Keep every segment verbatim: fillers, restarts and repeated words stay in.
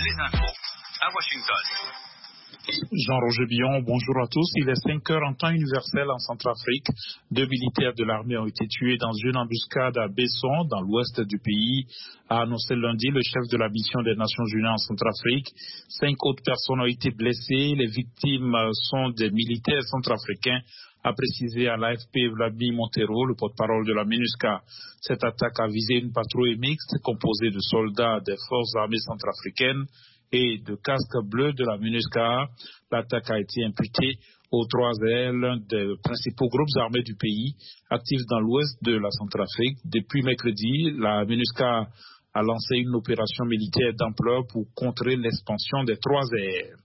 les infos à Washington. Jean-Roger Billon, bonjour à tous. Il est cinq heures en temps universel en Centrafrique. Deux militaires de l'armée ont été tués dans une embuscade à Besson, dans l'ouest du pays, a annoncé lundi le chef de la mission des Nations Unies en Centrafrique. Cinq autres personnes ont été blessées. Les victimes sont des militaires centrafricains, a précisé à l'A F P Vladimir Montero, le porte-parole de la MINUSCA. Cette attaque a visé une patrouille mixte composée de soldats des forces armées centrafricaines et de casques bleus de la MINUSCA. L'attaque a été imputée aux trois ailes, l'un des principaux groupes armés du pays, actifs dans l'ouest de la Centrafrique. Depuis mercredi, la MINUSCA a lancé une opération militaire d'ampleur pour contrer l'expansion des trois ailes.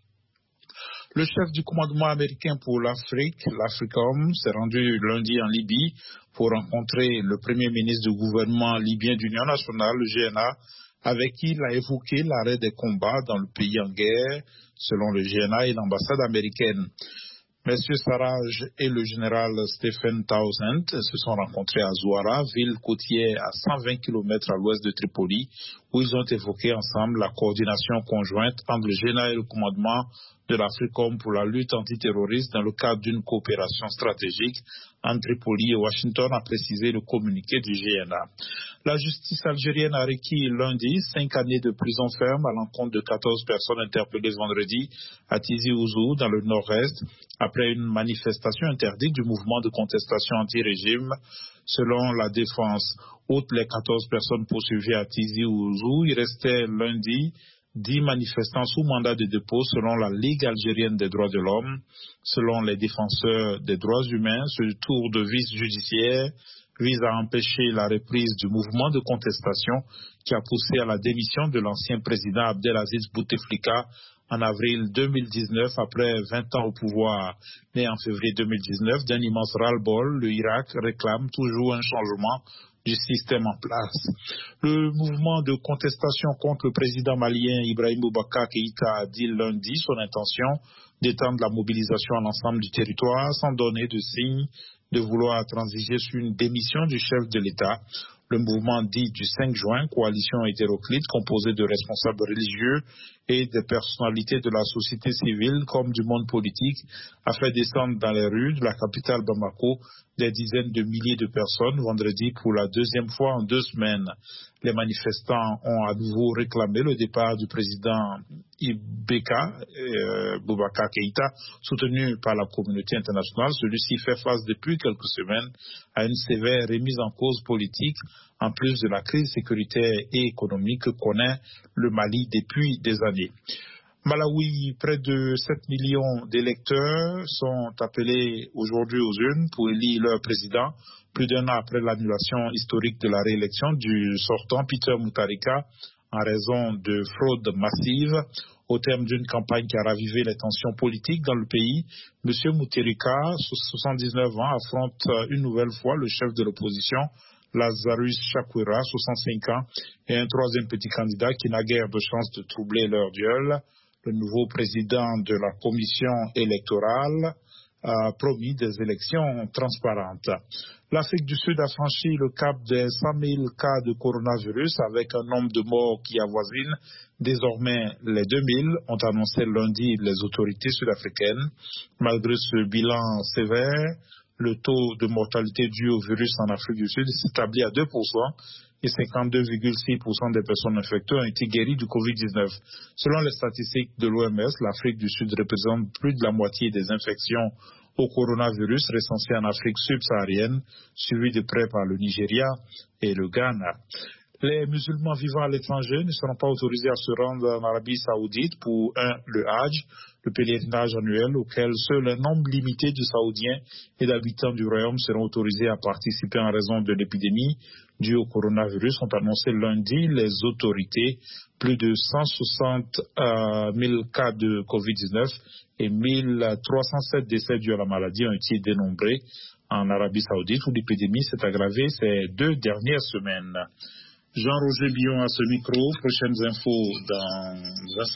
Le chef du commandement américain pour l'Afrique, l'AFRICOM, s'est rendu lundi en Libye pour rencontrer le premier ministre du gouvernement libyen d'Union nationale, le G N A, avec qui il a évoqué l'arrêt des combats dans le pays en guerre, selon le G N A et l'ambassade américaine. Messieurs Sarraj et le général Stephen Townsend se sont rencontrés à Zouara, ville côtière à cent vingt kilomètres à l'ouest de Tripoli, où ils ont évoqué ensemble la coordination conjointe entre le G N A et le commandement de l'AFRICOM pour la lutte antiterroriste dans le cadre d'une coopération stratégique entre Tripoli et Washington, a précisé le communiqué du G N A. La justice algérienne a requis lundi cinq années de prison ferme à l'encontre de quatorze personnes interpellées vendredi à Tizi Ouzou, dans le nord-est, après une manifestation interdite du mouvement de contestation anti-régime. Selon la défense, outre les quatorze personnes poursuivies à Tizi Ouzou, il restait lundi dix manifestants sous mandat de dépôt selon la Ligue algérienne des droits de l'homme. Selon les défenseurs des droits humains, ce tour de vis judiciaire vise à empêcher la reprise du mouvement de contestation qui a poussé à la démission de l'ancien président Abdelaziz Bouteflika en avril deux mille dix-neuf, après vingt ans au pouvoir. Né en février deux mille dix-neuf, d'un immense ras-le-bol, le Irak réclame toujours un changement du système en place. Le mouvement de contestation contre le président malien Ibrahim Boubacar Keïta a dit lundi son intention d'étendre la mobilisation à l'ensemble du territoire sans donner de signe de vouloir transiger sur une démission du chef de l'État. Le mouvement dit du cinq juin, coalition hétéroclite composée de responsables religieux et de personnalités de la société civile comme du monde politique, a fait descendre dans les rues de la capitale Bamako des dizaines de milliers de personnes vendredi pour la deuxième fois en deux semaines. Les manifestants ont à nouveau réclamé le départ du président Ibeka euh, Boubacar Keïta, soutenu par la communauté internationale. Celui-ci fait face depuis quelques semaines à une sévère remise en cause politique, en plus de la crise sécuritaire et économique que connaît le Mali depuis des années. Malawi, près de sept millions d'électeurs sont appelés aujourd'hui aux urnes pour élire leur président, plus d'un an après l'annulation historique de la réélection du sortant Peter Mutharika en raison de fraude massive. Au terme d'une campagne qui a ravivé les tensions politiques dans le pays, M. Mutharika, soixante-dix-neuf ans, affronte une nouvelle fois le chef de l'opposition, Lazarus Chakwera, soixante-cinq ans, et un troisième petit candidat qui n'a guère de chance de troubler leur duel. Le nouveau président de la commission électorale a promis des élections transparentes. L'Afrique du Sud a franchi le cap des cent mille cas de coronavirus avec un nombre de morts qui avoisine désormais les deux mille, ont annoncé lundi les autorités sud-africaines. Malgré ce bilan sévère, le taux de mortalité dû au virus en Afrique du Sud s'établit à deux pour cent et cinquante-deux virgule six pour cent des personnes infectées ont été guéries du covid dix-neuf. Selon les statistiques de l'O M S, l'Afrique du Sud représente plus de la moitié des infections au coronavirus recensées en Afrique subsaharienne, suivi de près par le Nigeria et le Ghana. Les musulmans vivant à l'étranger ne seront pas autorisés à se rendre en Arabie Saoudite pour un, le Hajj, le pèlerinage annuel auquel seul un nombre limité de Saoudiens et d'habitants du royaume seront autorisés à participer en raison de l'épidémie due au coronavirus, ont annoncé lundi les autorités. Plus de cent soixante mille cas de covid dix-neuf et mille trois cent sept décès dus à la maladie ont été dénombrés en Arabie Saoudite, où l'épidémie s'est aggravée ces deux dernières semaines. Jean-Roger Billon à ce micro. Prochaines infos dans un